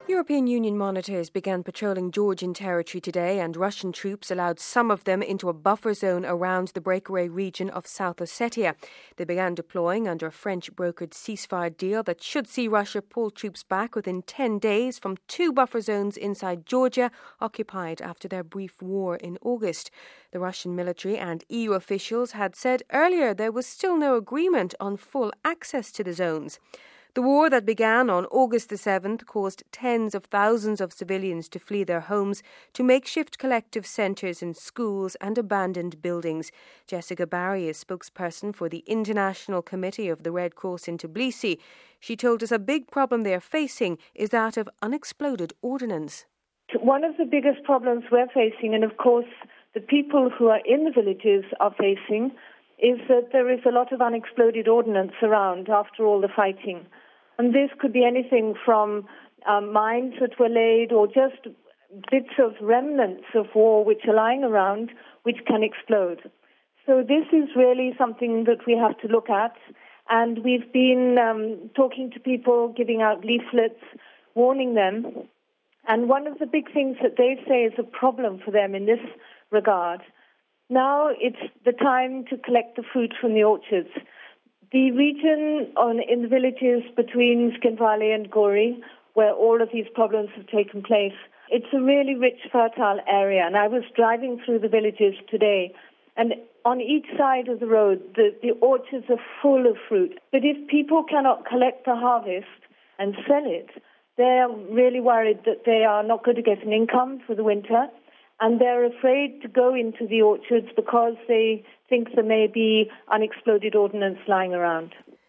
European Union monitors began patrolling Georgian territory today, and Russian troops allowed some of them into a buffer zone around the breakaway region of South Ossetia. They began deploying under a French-brokered ceasefire deal that should see Russia pull troops back within 10 days from 2 buffer zones inside Georgia, occupied after their brief war in August. The Russian military and EU officials had said earlier there was still no agreement on full access to the zones. The war that began on August the 7th caused tens of thousands of civilians to flee their homes to makeshift collective centres in schools and abandoned buildings. Jessica Barry is spokesperson for the International Committee of the Red Cross in Tbilisi. She told us a big problem they are facing is that of unexploded ordnance. One of the biggest problems we're facing, and of course the people who are in the villages are facing, is that there is a lot of unexploded ordnance around after all the fighting. And this could be anything from mines that were laid or just bits of remnants of war which are lying around which can explode. So this is really something that we have to look at. And we've been talking to people, giving out leaflets, warning them. And one of the big things that they say is a problem for them in this regard. Now it's the time to collect the fruit from the orchards. The region in the villages between Skinvali and Gori, where all of these problems have taken place, it's a really rich, fertile area. And I was driving through the villages today, and on each side of the road, the orchards are full of fruit. But if people cannot collect the harvest and sell it, they're really worried that they are not going to get an income for the winter. And they're afraid to go into the orchards because they think there may be unexploded ordnance lying around.